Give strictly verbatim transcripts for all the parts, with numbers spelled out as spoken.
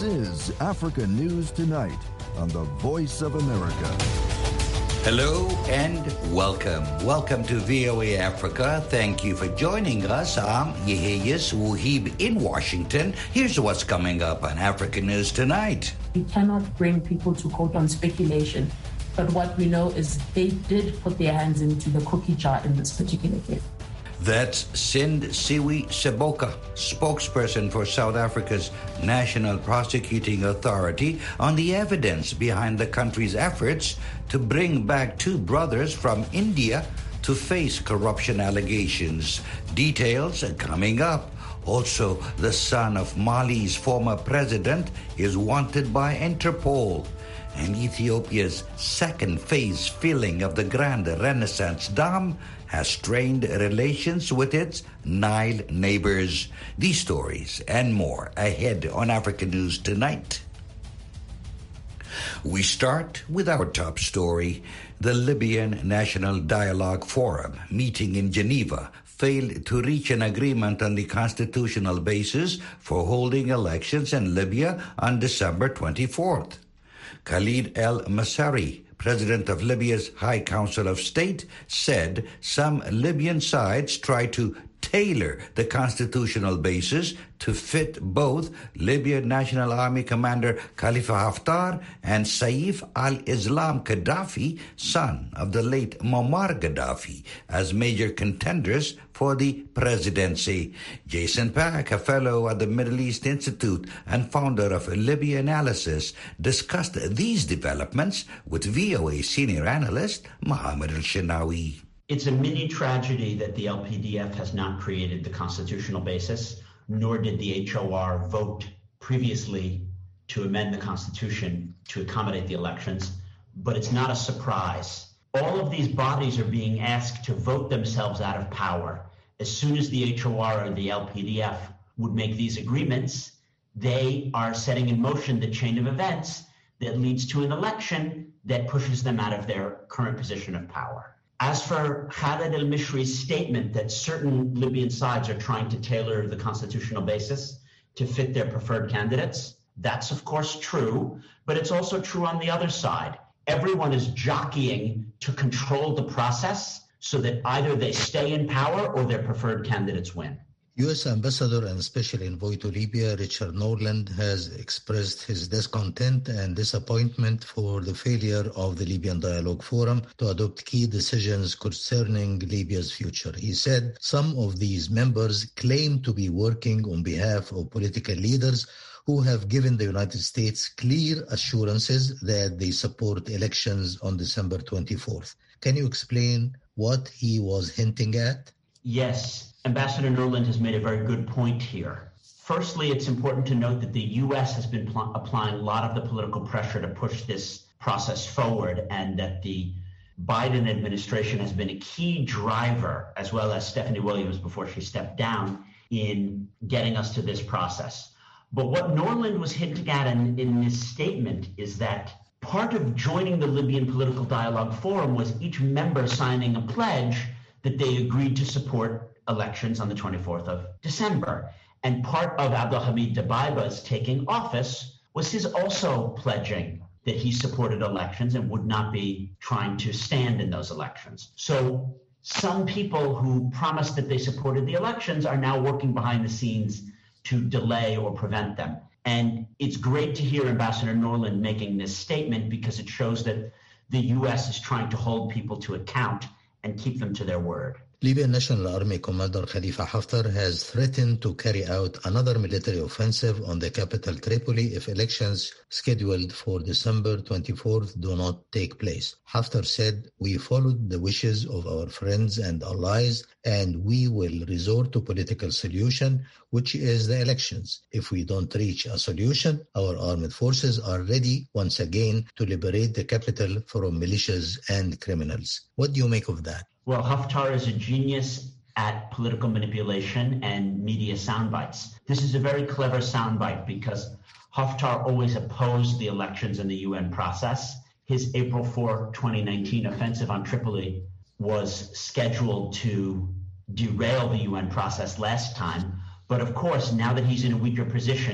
is Africa News Tonight on the Voice of America. Hello and welcome. Welcome to V O A Africa. Thank you for joining us. I'm Yeheyes Wuhib in Washington. Here's what's coming up on Africa News Tonight. We cannot bring people to court on speculation, but what we know is they did put their hands into the cookie jar in this particular case. That's Sind Siwi Seboka, spokesperson for South Africa's National Prosecuting Authority, on the evidence behind the country's efforts to bring back two brothers from India to face corruption allegations. Details coming up. Also, the son of Mali's former president is wanted by Interpol. And Ethiopia's second phase filling of the Grand Renaissance Dam has strained relations with its Nile neighbors. These stories and more ahead on Africa News Tonight. We start with our top story. The Libyan National Dialogue Forum, meeting in Geneva, failed to reach an agreement on the constitutional basis for holding elections in Libya on December twenty-fourth. Khalid El-Masari, president of Libya's High Council of State, said some Libyan sides try to tailor the constitutional basis to fit both Libyan National Army Commander Khalifa Haftar and Saif al-Islam Gaddafi, son of the late Muammar Gaddafi, as major contenders for the presidency. Jason Pack, a fellow at the Middle East Institute and founder of Libya Analysis, discussed these developments with V O A senior analyst Mohammed Al-Shinawi. It's a mini tragedy that the L P D F has not created the constitutional basis, nor did the H O R vote previously to amend the Constitution to accommodate the elections, but it's not a surprise. All of these bodies are being asked to vote themselves out of power. As soon as the H O R or the L P D F would make these agreements, they are setting in motion the chain of events that leads to an election that pushes them out of their current position of power. As for Khalid al-Mishri's statement that certain Libyan sides are trying to tailor the constitutional basis to fit their preferred candidates, that's of course true, but it's also true on the other side. Everyone is jockeying to control the process so that either they stay in power or their preferred candidates win. U S Ambassador and Special Envoy to Libya, Richard Norland, has expressed his discontent and disappointment for the failure of the Libyan Dialogue Forum to adopt key decisions concerning Libya's future. He said some of these members claim to be working on behalf of political leaders who have given the United States clear assurances that they support elections on December twenty-fourth. Can you explain what he was hinting at? Yes. Ambassador Norland has made a very good point here. Firstly, it's important to note that the U S has been pl- applying a lot of the political pressure to push this process forward, and that the Biden administration has been a key driver, as well as Stephanie Williams before she stepped down, in getting us to this process. But what Norland was hinting at in, in his statement is that part of joining the Libyan Political Dialogue Forum was each member signing a pledge that they agreed to support elections on the twenty-fourth of December. And part of Abdelhamid Dbeiba's taking office was his also pledging that he supported elections and would not be trying to stand in those elections. So some people who promised that they supported the elections are now working behind the scenes to delay or prevent them. And it's great to hear Ambassador Norland making this statement, because it shows that the U S is trying to hold people to account and keep them to their word. Libyan National Army Commander Khalifa Haftar has threatened to carry out another military offensive on the capital Tripoli if elections scheduled for December twenty-fourth do not take place. Haftar said, "We followed the wishes of our friends and allies, and we will resort to political solution, which is the elections. If we don't reach a solution, our armed forces are ready once again to liberate the capital from militias and criminals." What do you make of that? Well, Haftar is a genius at political manipulation and media soundbites. This is a very clever soundbite because Haftar always opposed the elections in the U N process. His April fourth, twenty nineteen offensive on Tripoli was scheduled to derail the U N process last time. But of course, now that he's in a weaker position,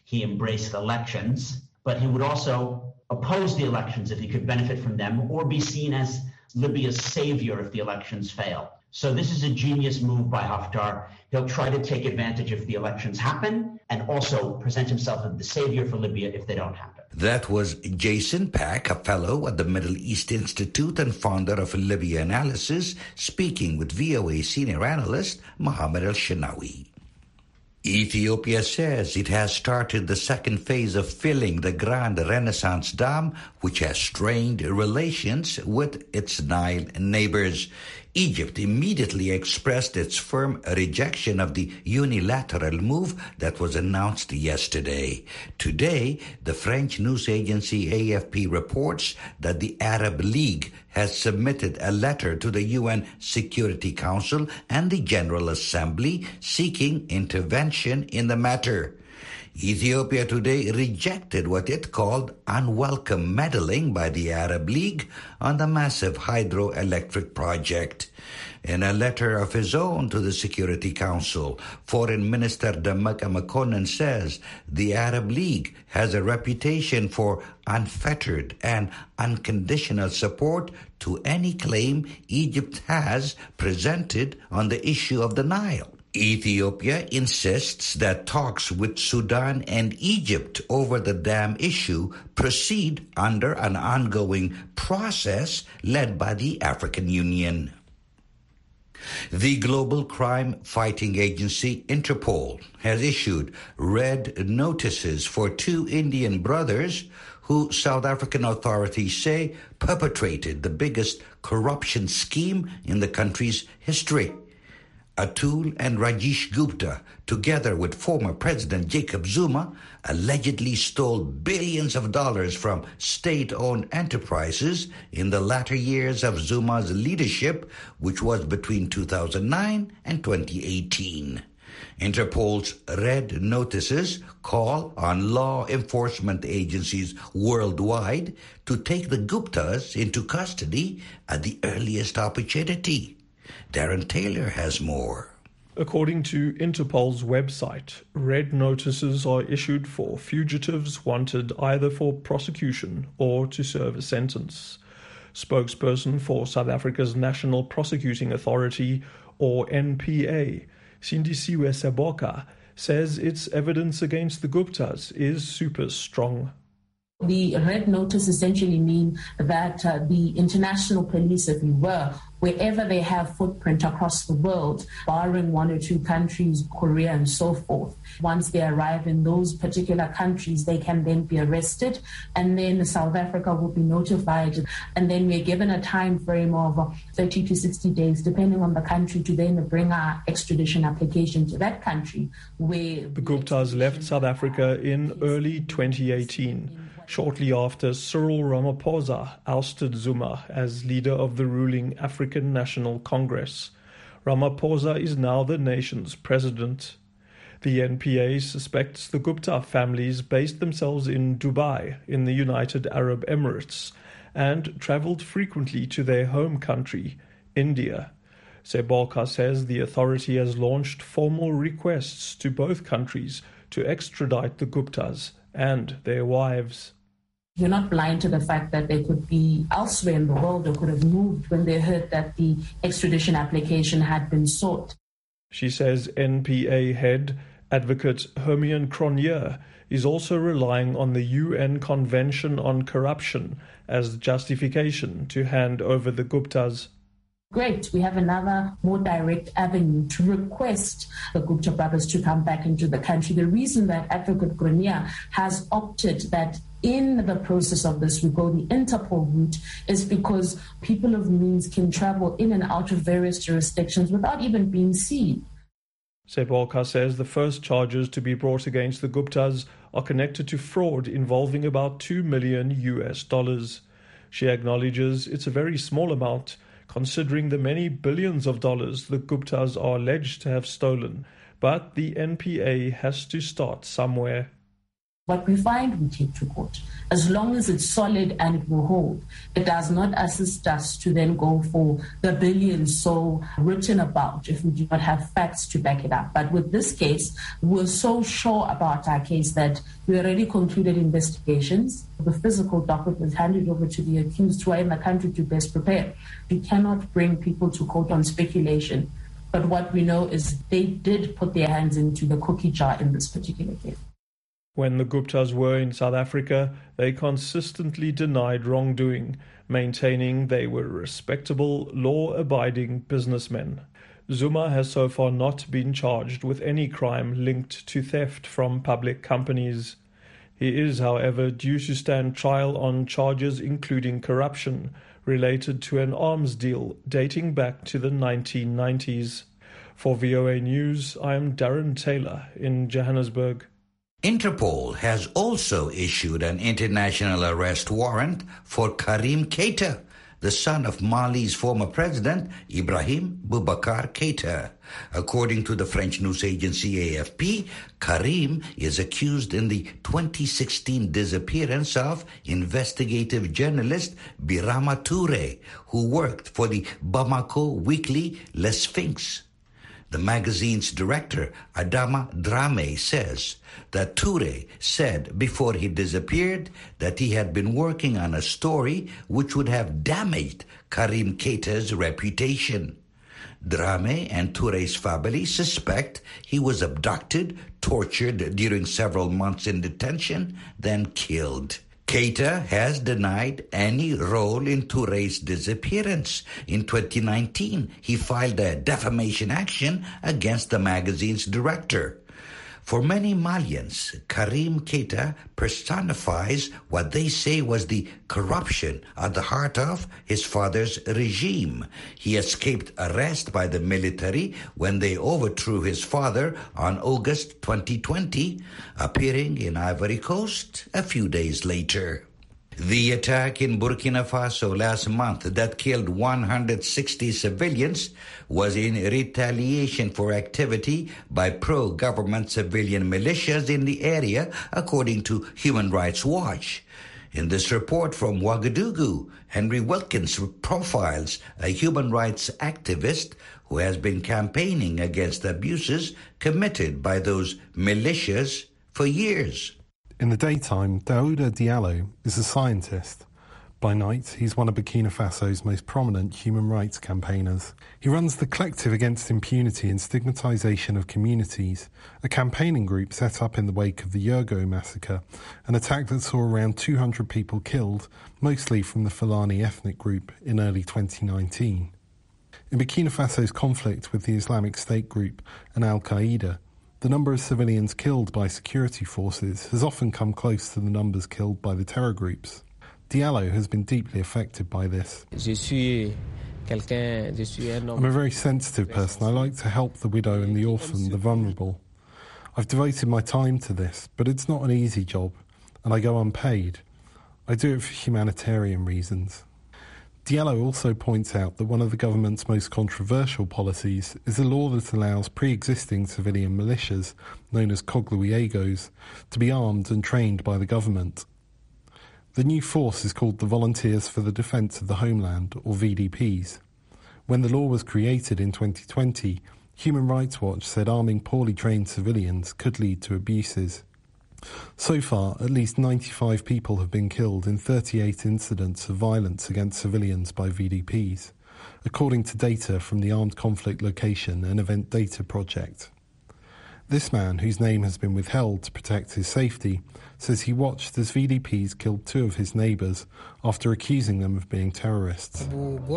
he embraced elections, but he would also oppose the elections if he could benefit from them, or be seen as Libya's savior if the elections fail. So this is a genius move by Haftar. He'll try to take advantage if the elections happen and also present himself as the savior for Libya if they don't happen. That was Jason Pack, a fellow at the Middle East Institute and founder of Libya Analysis, speaking with V O A senior analyst Mohammed El-Shenawi. Ethiopia says it has started the second phase of filling the Grand Renaissance Dam, which has strained relations with its Nile neighbors. Egypt immediately expressed its firm rejection of the unilateral move that was announced yesterday. Today, the French news agency A F P reports that the Arab League has submitted a letter to the U N Security Council and the General Assembly seeking intervention in the matter. Ethiopia today rejected what it called unwelcome meddling by the Arab League on the massive hydroelectric project. In a letter of his own to the Security Council, Foreign Minister Damaka Makonnen says the Arab League has a reputation for unfettered and unconditional support to any claim Egypt has presented on the issue of the Nile. Ethiopia insists that talks with Sudan and Egypt over the dam issue proceed under an ongoing process led by the African Union. The global crime fighting agency Interpol has issued red notices for two Indian brothers who South African authorities say perpetrated the biggest corruption scheme in the country's history. Atul and Rajesh Gupta, together with former President Jacob Zuma, allegedly stole billions of dollars from state-owned enterprises in the latter years of Zuma's leadership, which was between two thousand nine and twenty eighteen. Interpol's red notices call on law enforcement agencies worldwide to take the Guptas into custody at the earliest opportunity. Darren Taylor has more. According to Interpol's website, red notices are issued for fugitives wanted either for prosecution or to serve a sentence. Spokesperson for South Africa's National Prosecuting Authority, or N P A, Sindisiwe Seboka, says its evidence against the Guptas is super strong. The red notice essentially mean that uh, the international police, if you were, wherever they have footprint across the world, barring one or two countries, Korea and so forth, once they arrive in those particular countries, they can then be arrested, and then South Africa will be notified, and then we're given a time frame of thirty to sixty days, depending on the country, to then bring our extradition application to that country. Where the Guptas left South Africa in early twenty eighteen. Shortly after Cyril Ramaphosa ousted Zuma as leader of the ruling African National Congress. Ramaphosa is now the nation's president. The N P A suspects the Gupta families based themselves in Dubai, in the United Arab Emirates, and travelled frequently to their home country, India. Seboka says the authority has launched formal requests to both countries to extradite the Guptas and their wives. You're not blind to the fact that they could be elsewhere in the world or could have moved when they heard that the extradition application had been sought. She says N P A head advocate Hermione Cronje is also relying on the U N Convention on Corruption as justification to hand over the Guptas. Great, we have another more direct avenue to request the Gupta brothers to come back into the country. The reason that Advocate Cronje has opted that in the process of this we go the Interpol route is because people of means can travel in and out of various jurisdictions without even being seen. Seboka says the first charges to be brought against the Guptas are connected to fraud involving about two million U S dollars. She acknowledges it's a very small amount, considering the many billions of dollars the Guptas are alleged to have stolen, but the N P A has to start somewhere. What we find, we take to court. As long as it's solid and it will hold, it does not assist us to then go for the billions so written about if we do not have facts to back it up. But with this case, we're so sure about our case that we already concluded investigations. The physical docket was handed over to the accused who are in the country to best prepare. We cannot bring people to court on speculation. But what we know is they did put their hands into the cookie jar in this particular case. When the Guptas were in South Africa, they consistently denied wrongdoing, maintaining they were respectable, law-abiding businessmen. Zuma has so far not been charged with any crime linked to theft from public companies. He is, however, due to stand trial on charges including corruption related to an arms deal dating back to the nineteen nineties. For V O A News, I am Darren Taylor in Johannesburg. Interpol has also issued an international arrest warrant for Karim Keita, the son of Mali's former president, Ibrahim Boubacar Keita. According to the French news agency A F P, Karim is accused in the twenty sixteen disappearance of investigative journalist Birama Touré, who worked for the Bamako weekly Le Sphinx. The magazine's director, Adama Dramé, says that Touré said before he disappeared that he had been working on a story which would have damaged Karim Keita's reputation. Dramé and Touré's family suspect he was abducted, tortured during several months in detention, then killed. Keita has denied any role in Touré's disappearance. In twenty nineteen, he filed a defamation action against the magazine's director. For many Malians, Karim Keita personifies what they say was the corruption at the heart of his father's regime. He escaped arrest by the military when they overthrew his father on August twenty twenty, appearing in Ivory Coast a few days later. The attack in Burkina Faso last month that killed one hundred sixty civilians was in retaliation for activity by pro-government civilian militias in the area, according to Human Rights Watch. In this report from Ouagadougou, Henry Wilkins profiles a human rights activist who has been campaigning against abuses committed by those militias for years. In the daytime, Daouda Diallo is a scientist. By night, he's one of Burkina Faso's most prominent human rights campaigners. He runs the Collective Against Impunity and Stigmatization of Communities, a campaigning group set up in the wake of the Yurgo massacre, an attack that saw around two hundred people killed, mostly from the Fulani ethnic group, in early twenty nineteen. In Burkina Faso's conflict with the Islamic State group and Al-Qaeda, the number of civilians killed by security forces has often come close to the numbers killed by the terror groups. Diallo has been deeply affected by this. I'm a very sensitive person. I like to help the widow and the orphan, the vulnerable. I've devoted my time to this, but it's not an easy job, and I go unpaid. I do it for humanitarian reasons. Diallo also points out that one of the government's most controversial policies is a law that allows pre-existing civilian militias, known as Cogluiegos, to be armed and trained by the government. The new force is called the Volunteers for the Defence of the Homeland, or V D Ps. When the law was created in twenty twenty, Human Rights Watch said arming poorly trained civilians could lead to abuses. So far, at least ninety-five people have been killed in thirty-eight incidents of violence against civilians by V D Ps, according to data from the Armed Conflict Location and Event Data Project. This man, whose name has been withheld to protect his safety, says he watched as V D Ps killed two of his neighbours after accusing them of being terrorists.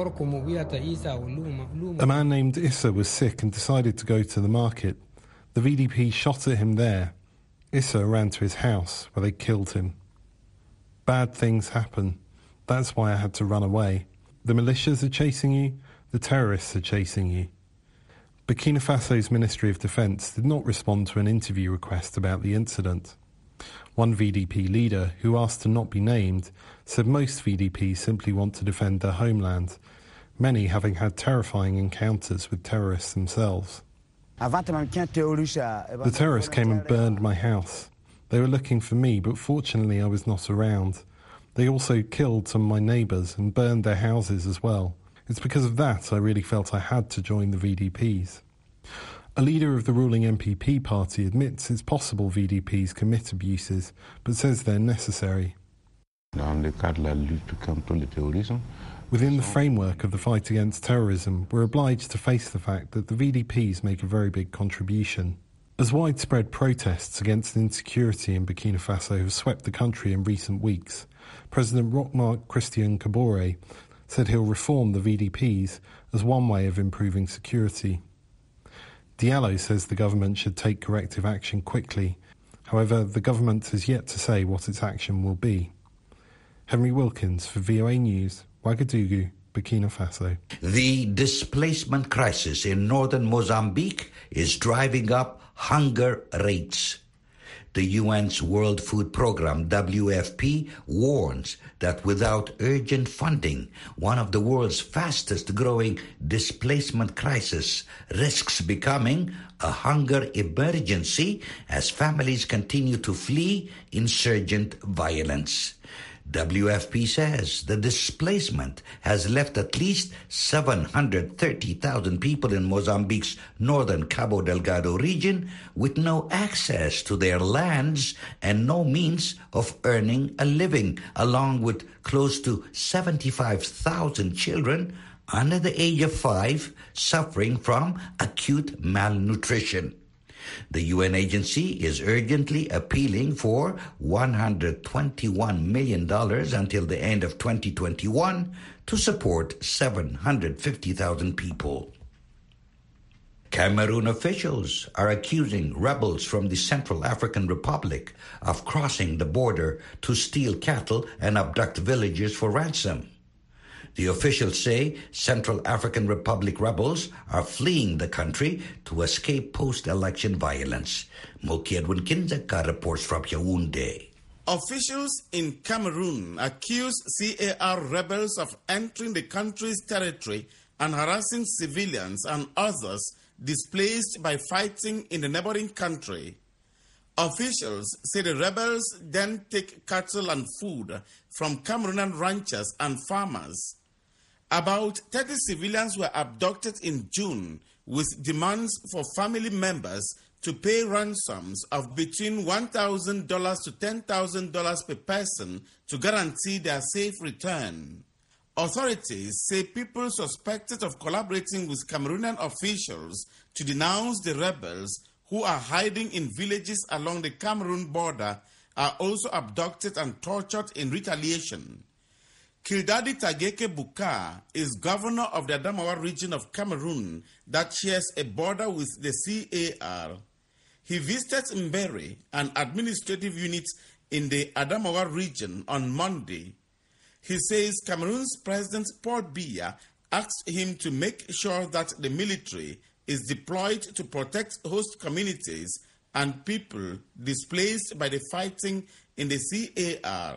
A man named Issa was sick and decided to go to the market. The V D P shot at him there. Issa ran to his house, where they killed him. Bad things happen. That's why I had to run away. The militias are chasing you, the terrorists are chasing you. Burkina Faso's Ministry of Defence did not respond to an interview request about the incident. One V D P leader, who asked to not be named, said most V D Ps simply want to defend their homeland, many having had terrifying encounters with terrorists themselves. The terrorists came and burned my house. They were looking for me, but fortunately I was not around. They also killed some of my neighbours and burned their houses as well. It's because of that I really felt I had to join the V D Ps. A leader of the ruling M P P party admits it's possible V D Ps commit abuses, but says they're necessary. Within the framework of the fight against terrorism, we're obliged to face the fact that the V D Ps make a very big contribution. As widespread protests against insecurity in Burkina Faso have swept the country in recent weeks, President Roch-Marc Christian Kabore said he'll reform the V D Ps as one way of improving security. Diallo says the government should take corrective action quickly. However, the government has yet to say what its action will be. Henry Wilkins for V O A News, Ouagadougou, Burkina Faso. The displacement crisis in northern Mozambique is driving up hunger rates. The U N's World Food Programme, W F P, warns that without urgent funding, one of the world's fastest growing displacement crises risks becoming a hunger emergency as families continue to flee insurgent violence. W F P says the displacement has left at least seven hundred thirty thousand people in Mozambique's northern Cabo Delgado region with no access to their lands and no means of earning a living, along with close to seventy-five thousand children under the age of five suffering from acute malnutrition. The U N agency is urgently appealing for one hundred twenty-one million dollars until the end of twenty twenty-one to support seven hundred fifty thousand people. Cameroon officials are accusing rebels from the Central African Republic of crossing the border to steal cattle and abduct villagers for ransom. The officials say Central African Republic rebels are fleeing the country to escape post-election violence. Moki Edwin Kinzeka reports from Yaoundé. Officials in Cameroon accuse C A R rebels of entering the country's territory and harassing civilians and others displaced by fighting in the neighboring country. Officials say the rebels then take cattle and food from Cameroonian ranchers and farmers. About thirty civilians were abducted in June with demands for family members to pay ransoms of between one thousand dollars to ten thousand dollars per person to guarantee their safe return. Authorities say people suspected of collaborating with Cameroonian officials to denounce the rebels who are hiding in villages along the Cameroon border are also abducted and tortured in retaliation. Kildadi Tageke Bukar is governor of the Adamawa region of Cameroon that shares a border with the C A R. He visited Mbere, an administrative unit in the Adamawa region, on Monday. He says Cameroon's President Paul Biya asked him to make sure that the military is deployed to protect host communities and people displaced by the fighting in the C A R.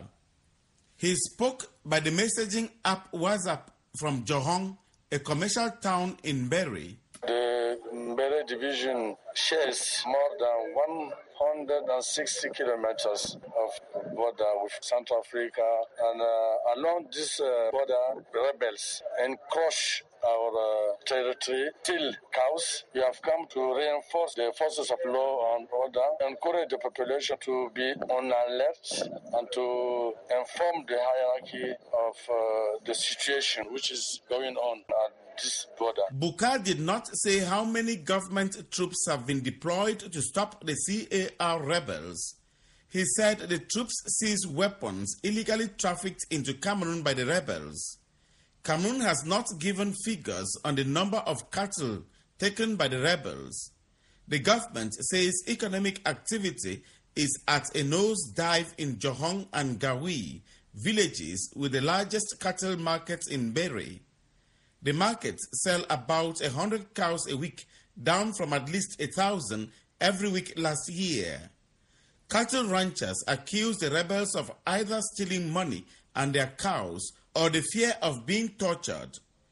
He spoke by the messaging app WhatsApp from Johong, a commercial town in Mbere. The Mbere division shares more than one hundred sixty kilometers of border with Central Africa, and uh, along this uh, border, rebels encroach our uh, territory, steal cows. We have come to reinforce the forces of law and order, encourage the population to be on alert and to inform the hierarchy of uh, the situation which is going on at this border. Bukar did not say how many government troops have been deployed to stop the C A R rebels. He said the troops seized weapons illegally trafficked into Cameroon by the rebels. Cameroon has not given figures on the number of cattle taken by the rebels. The government says economic activity is at a nosedive in Johong and Gawi, villages with the largest cattle markets in Mbere. The markets sell about one hundred cows a week, down from at least one thousand every week last year. Cattle ranchers accuse the rebels of either stealing money and their cows or the fear of being tortured.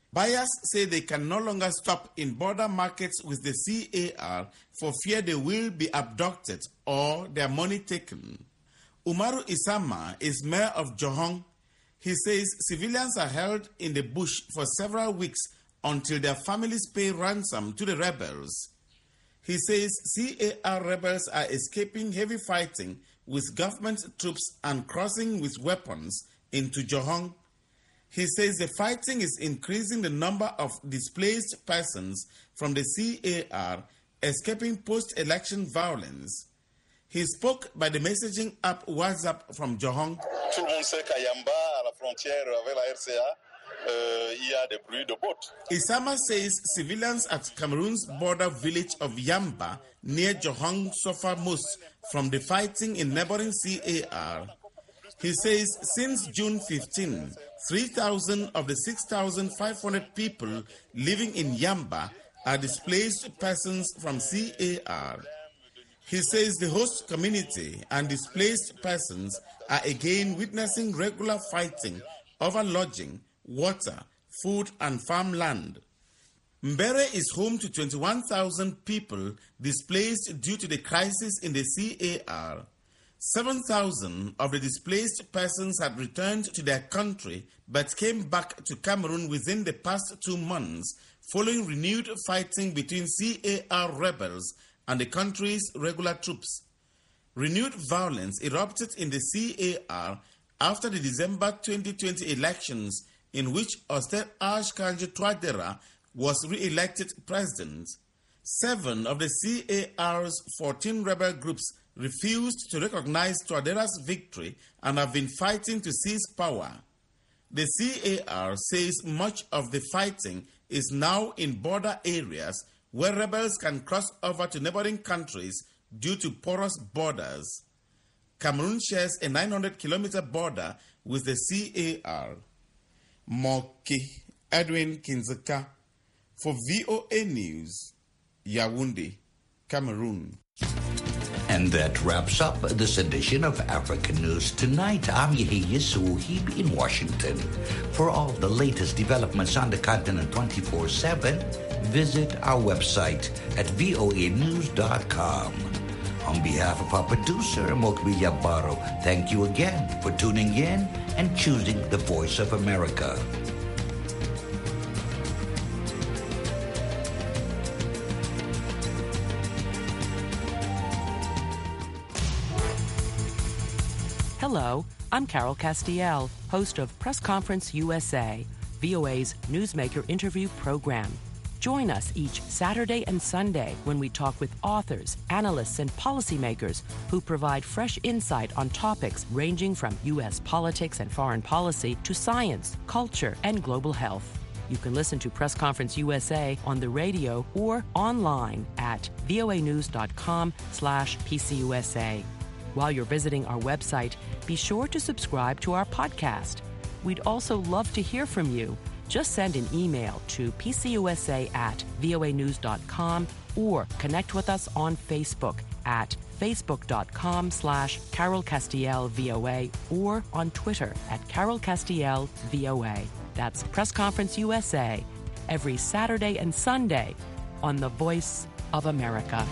Buyers say they can no longer stop in border markets with the C A R for fear they will be abducted or their money taken. Umaru Isama is mayor of Johong. He says civilians are held in the bush for several weeks until their families pay ransom to the rebels. He says C A R rebels are escaping heavy fighting with government troops and crossing with weapons into Johong. He says the fighting is increasing the number of displaced persons from the C A R escaping post-election violence. He spoke by the messaging app WhatsApp from Johong. Tout le monde sait qu'à Yamba, à la frontière avec la R C A, euh, il y a des bruits de bottes. Isama says civilians at Cameroon's border village of Yamba near Johong suffer most from the fighting in neighboring C A R. He says since June fifteenth, three thousand of the six thousand five hundred people living in Yamba are displaced persons from C A R. He says the host community and displaced persons are again witnessing regular fighting over lodging, water, food, and farmland. Mbere is home to twenty-one thousand people displaced due to the crisis in the C A R. seven thousand of the displaced persons had returned to their country but came back to Cameroon within the past two months following renewed fighting between C A R rebels and the country's regular troops. Renewed violence erupted in the C A R after the December twenty twenty elections in which Oster Ashkanji Touadera was re-elected president. Seven of the C A R's fourteen rebel groups refused to recognize Touadera's victory and have been fighting to seize power. The C A R says much of the fighting is now in border areas where rebels can cross over to neighboring countries due to porous borders. Cameroon shares a nine hundred kilometer border with the C A R. Moki Edwin Kinzeka for V O A News, Yaoundé, Cameroon. And that wraps up this edition of African News Tonight. I'm Yehia Suhib in Washington. For all the latest developments on the continent twenty-four seven, visit our website at voa news dot com. On behalf of our producer, Mokbilia Baro, thank you again for tuning in and choosing the Voice of America. Hello, I'm Carol Castiel, host of Press Conference U S A, V O A's newsmaker interview program. Join us each Saturday and Sunday when we talk with authors, analysts, and policymakers who provide fresh insight on topics ranging from U S politics and foreign policy to science, culture, and global health. You can listen to Press Conference U S A on the radio or online at voa news dot com slash P C U S A. While you're visiting our website, be sure to subscribe to our podcast. We'd also love to hear from you. Just send an email to p c u s a at voa news dot com or connect with us on Facebook at facebook dot com slash Carol Castiel V O A or on Twitter at Carol Castiel V O A. That's Press Conference U S A, every Saturday and Sunday on the Voice of America.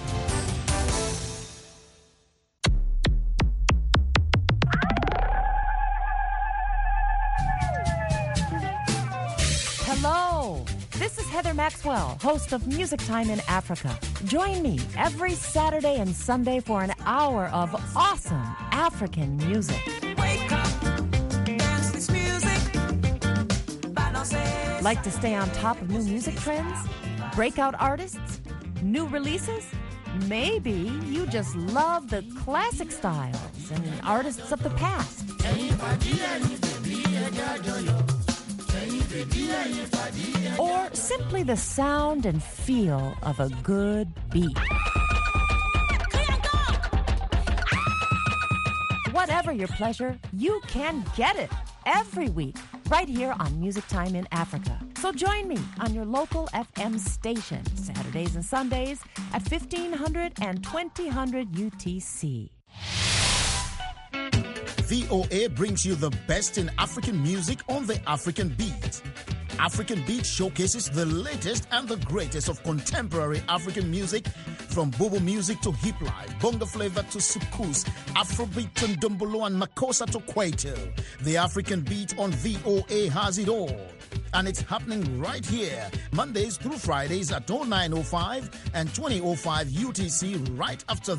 Hello, this is Heather Maxwell, host of Music Time in Africa. Join me every Saturday and Sunday for an hour of awesome African music. Wake up, dance this music. Like to stay on top of new music trends? Breakout artists? New releases? Maybe you just love the classic styles and artists of the past. Or simply the sound and feel of a good beat. Whatever your pleasure, you can get it every week right here on Music Time in Africa. So join me on your local F M station, Saturdays and Sundays at fifteen hundred and twenty hundred U T C. V O A brings you the best in African music on the African beat. African Beat showcases the latest and the greatest of contemporary African music, from Bobo music to hip life, bongo flavor to soukous, Afrobeat and Dumbolo and Makossa to Kwaito. The African Beat on V O A has it all. And it's happening right here, Mondays through Fridays at oh nine oh five and twenty oh five U T C, right after